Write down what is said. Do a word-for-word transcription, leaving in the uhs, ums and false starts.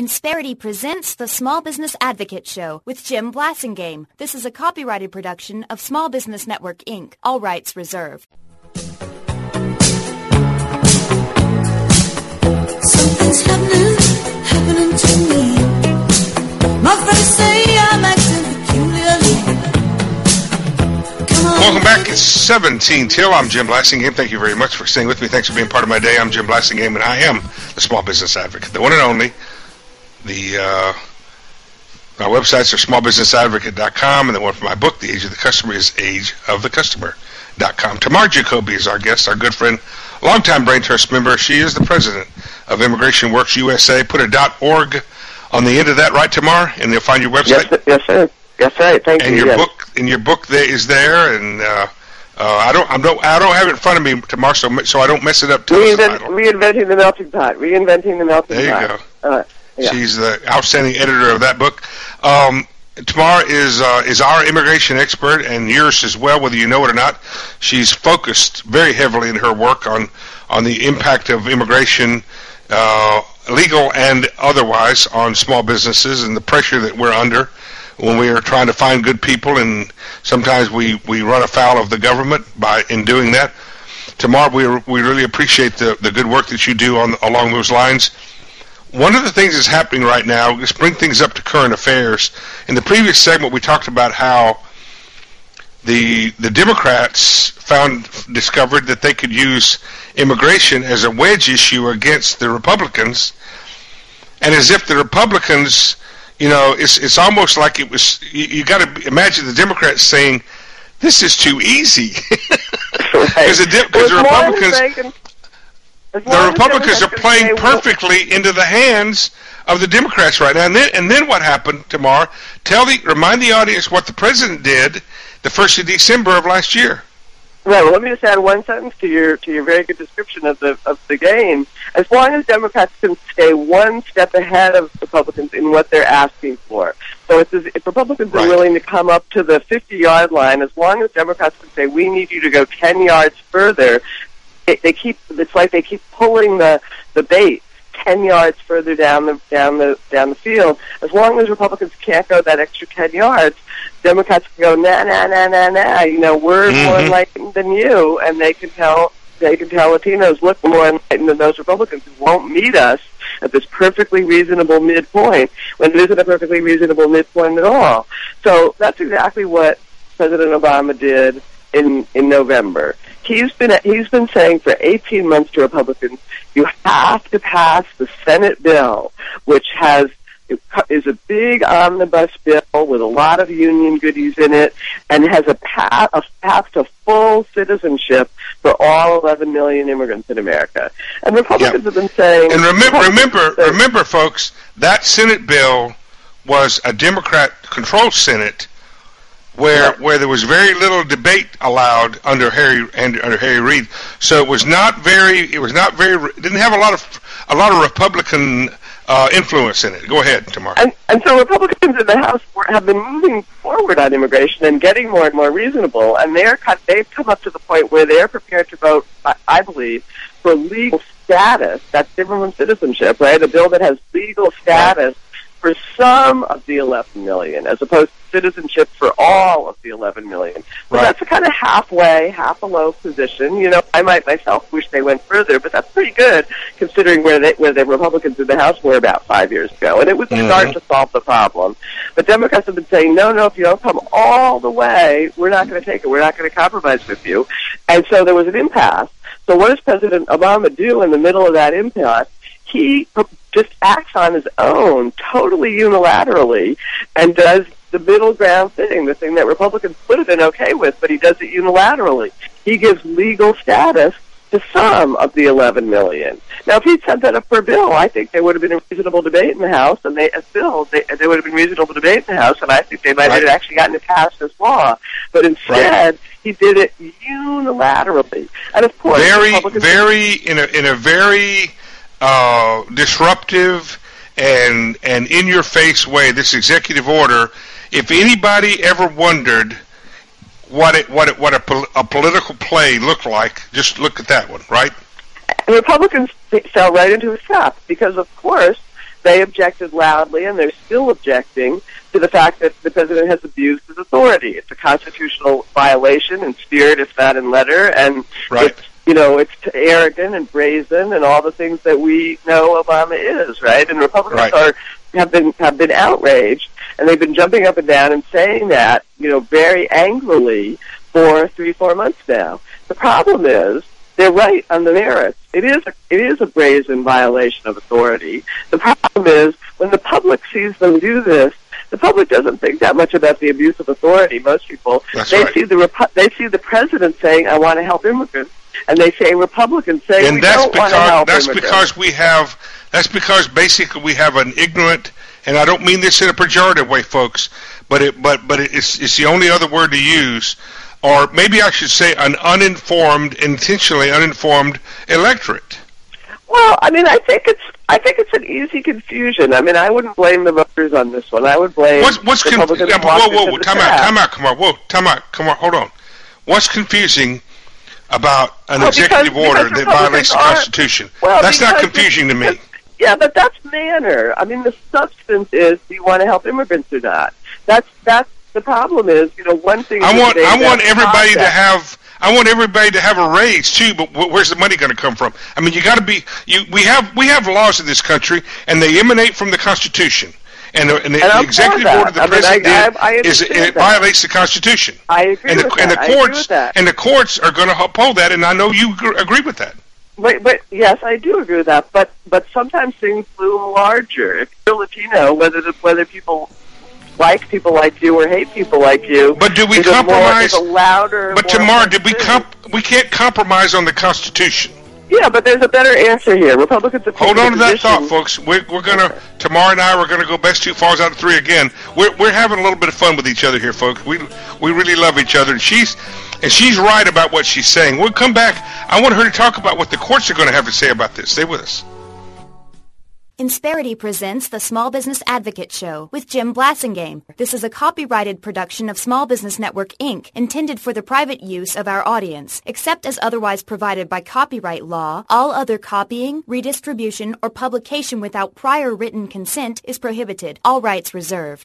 Insperity presents the Small Business Advocate Show with Jim Blasingame. This is a copyrighted production of Small Business Network, Incorporated. All rights reserved. Something's happening, happening to me. My friends say I'm acting peculiarly. Welcome back. It's seventeen till. I'm Jim Blasingame. Thank you very much for staying with me. Thanks for being part of my day. I'm Jim Blasingame, and I am the Small Business Advocate, the one and only. The uh, my websites are small business advocate dot com, and the one for my book, The Age of the Customer, is age of the customer dot com. Tamar Jacoby is our guest, our good friend, longtime Brain Trust member. She is the president of Immigration Works U S A. Put a .org on the end of that, right, Tamar? And you'll find your website. Yes, yes, sir. Yes, sir. Thank and you. And your yes. book, and your book there is there, and uh, uh, I don't, I don't, I don't have it in front of me, Tamar, so so I don't mess it up. Reinvent, reinventing the melting pot. Reinventing the melting there pot. There you go. Uh, yeah. She's the outstanding editor of that book. Um, Tamar is uh, is our immigration expert, and yours as well, whether you know it or not. She's focused very heavily in her work on on the impact of immigration, uh, legal and otherwise, on small businesses and the pressure that we're under when we are trying to find good people, and sometimes we, we run afoul of the government by in doing that. Tamar, we we really appreciate the, the good work that you do on along those lines. One of the things that's happening right now, let's bring things up to current affairs. In the previous segment, we talked about how the the Democrats found discovered that they could use immigration as a wedge issue against the Republicans, and as if the Republicans, you know, it's it's almost like it was. You, you got to imagine the Democrats saying, "This is too easy," because the, de- the Republicans. The Republicans are playing perfectly into the hands of the Democrats right now. And then, and then what happened, Tamar? Tell the, remind the audience what the president did the first of December of last year. Right. Well, let me just add one sentence to your to your very good description of the of the game. As long as Democrats can stay one step ahead of Republicans in what they're asking for. So it's as, if Republicans right. are willing to come up to the fifty-yard line, as long as Democrats can say, we need you to go ten yards further, They, they keep. It's like they keep pulling the, the bait ten yards further down the down the down the field. As long as Republicans can't go that extra ten yards, Democrats can go nah nah nah nah nah. You know, we're mm-hmm. more enlightened than you, and they can tell they can tell Latinos, look, we're more enlightened than those Republicans who won't meet us at this perfectly reasonable midpoint when it isn't a perfectly reasonable midpoint at all. So that's exactly what President Obama did in in November. He's been he's been saying for eighteen months to Republicans, you have to pass the Senate bill, which has is a big omnibus bill with a lot of union goodies in it, and has a path a path to full citizenship for all eleven million immigrants in America. And Republicans yep. have been saying. And remember, remember, remember, folks, that Senate bill was a Democrat-controlled Senate, where yeah. where there was very little debate allowed under Harry under, under Harry Reid. So it was not very it was not very it didn't have a lot of a lot of Republican uh, influence in it. Go ahead, Tamar. And, and so Republicans in the House have been moving forward on immigration and getting more and more reasonable, and they're they've come up to the point where they're prepared to vote, I believe, for legal status. That's different from citizenship, right? A bill that has legal status for some of the eleven million, as opposed to citizenship for all of the eleven million. So right. that's a kind of halfway, half a low position. You know, I might myself wish they went further, but that's pretty good considering where they, where the Republicans in the House were about five years ago. And it was a mm-hmm. start to solve the problem. But Democrats have been saying, no, no, if you don't come all the way, we're not going to take it. We're not going to compromise with you. And so there was an impasse. So what does President Obama do in the middle of that impasse? He just acts on his own, totally unilaterally, and does the middle ground thing, the thing that Republicans would have been okay with, but he does it unilaterally. He gives legal status to some of the eleven million. Now, if he'd sent that up for a bill, I think there would have been a reasonable debate in the House, and they, as bill, they, there would have been reasonable debate in the House, and I think they might right. have actually gotten it passed as law. But instead, right. he did it unilaterally. And of course, very, very, in a, in a very uh, disruptive and and in-your-face way, this executive order, if anybody ever wondered what it what it what a, pol- a political play looked like, just look at that one, right? And Republicans fell right into a trap because, of course, they objected loudly, and they're still objecting to the fact that the president has abused his authority. It's a constitutional violation in spirit, if not in letter, and right. it's, you know, it's arrogant and brazen and all the things that we know Obama is, right? And Republicans right. are have been have been outraged, and they've been jumping up and down and saying that, you know, very angrily for three, four months now. The problem is they're right on the merits. It is a, it is a brazen violation of authority. The problem is when the public sees them do this, the public doesn't think that much about the abuse of authority. Most people That's they right. see the Repu- they see the president saying, "I want to help immigrants," and they say Republicans say, and "We that's don't want to because help that's immigrants." because we have that's because basically we have an ignorant, and I don't mean this in a pejorative way, folks, but it but but it's it's the only other word to use, or maybe I should say an uninformed, intentionally uninformed electorate. Well, I mean, I think it's I think it's an easy confusion. I mean, I wouldn't blame the voters on this one. I would blame What's what's conf- Republicans. yeah, walked whoa whoa into whoa the time trap. out time out come on whoa time out come on hold on. What's confusing about an Well, executive because- order because that violates the Republicans are- Constitution? Well, That's not because confusing to me. it's- Yeah, but that's manner. I mean, the substance is, do you want to help immigrants or not? That's that's the problem. Is, you know, one thing. I is want the I want basic everybody to concept. have I want everybody to have a raise too, but wh- where's the money going to come from? I mean, you got to be you. We have we have laws in this country, and they emanate from the Constitution. And the, and the, And the I'm executive for that. order the I mean, president I- did I- I is it, understand it that. violates the Constitution. I agree and the, with and that. the I agree courts with that. and the courts are going to uphold that, and I know you gr- agree with that. But, but yes, I do agree with that. But but sometimes things loom larger. If you're Latino, whether the, whether people like people like you or hate people like you, But do we there's a more- compromise? there's a louder. But more Tamar, did we offensive- comp- we can't compromise on the Constitution. Yeah, but there's a better answer here. Republicans have Hold taken on to a that position- thought, folks. We're, we're gonna Tamar and I we're gonna go best two falls out of three again. We're we're having a little bit of fun with each other here, folks. We we really love each other, and she's and she's right about what she's saying. We'll come back. I want her to talk about what the courts are going to have to say about this. Stay with us. Insperity presents the Small Business Advocate Show with Jim Blasingame. This is a copyrighted production of Small Business Network, Incorporated, intended for the private use of our audience. Except as otherwise provided by copyright law, all other copying, redistribution, or publication without prior written consent is prohibited. All rights reserved.